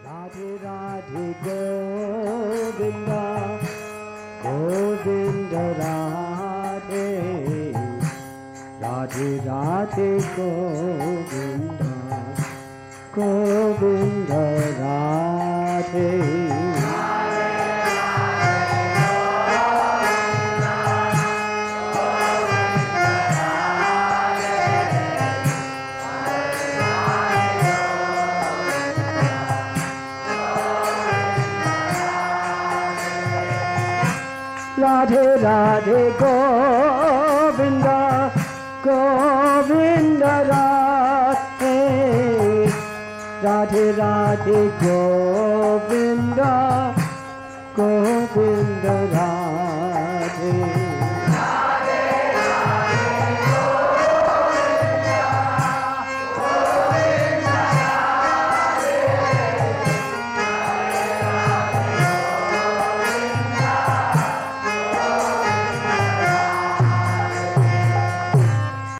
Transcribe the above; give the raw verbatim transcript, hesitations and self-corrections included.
Radhe Radhe Govinda, Govinda Radhe, Radhe Radhe Govinda, Govinda Radhe. Radhe Radhe Govinda, Govinda Radhe, Radhe Radhe Govinda, Govinda Radhe.